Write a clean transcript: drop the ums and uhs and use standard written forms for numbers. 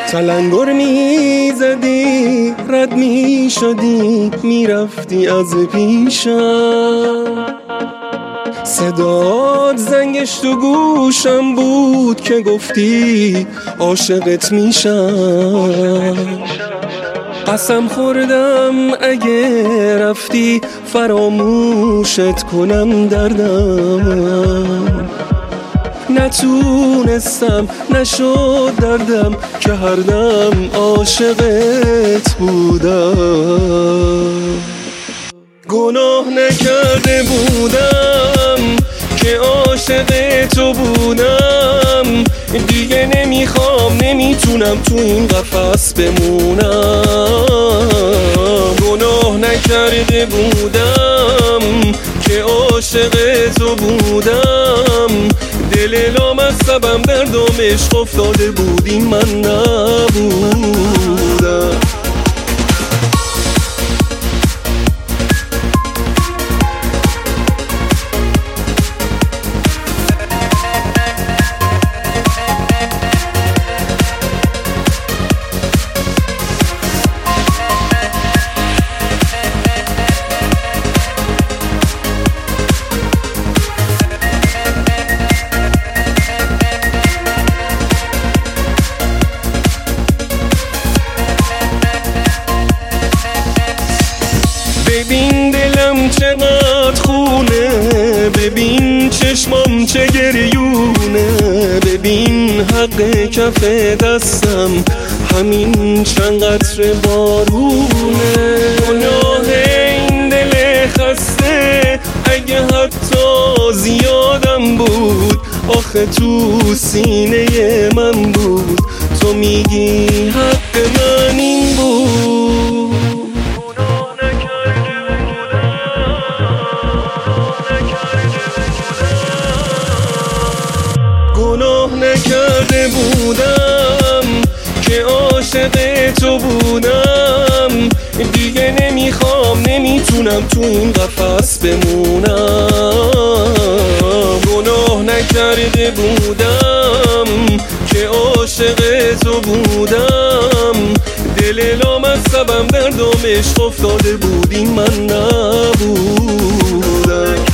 تلنگر می زدی رد می شدی می رفتی از پیشم، صدات زنگش تو گوشم بود که گفتی عاشقت میشم. قسم خوردم اگه رفتی فراموشت کنم دردم، نتونستم نشد دردم که هر دم عاشقت بودم. گناه نکرده بودم که عاشق تو بودم، دیگه نمیخوام نمیتونم تو این قفس بمونم. گناه نکرده بودم که عاشق تو بودم، دل لامصبم دردم عشق افتاده بودی من نبودم. ببین دلم چقدر خونه، ببین چشمام چه گریونه، ببین حق کف دستم همین چند قطره بارونه. گناه این دل خسته اگه حتی زیادم بود، آخه تو سینه من بود، تو میگی حق من این بود. گناه نکرده بودم که عاشق تو بودم، دیگه نمیخوام نمیتونم تو این قفس بمونم. گناه نکرده بودم که عاشق تو بودم، دل لامصبم دردم عشق افتاده بودی من نبودم.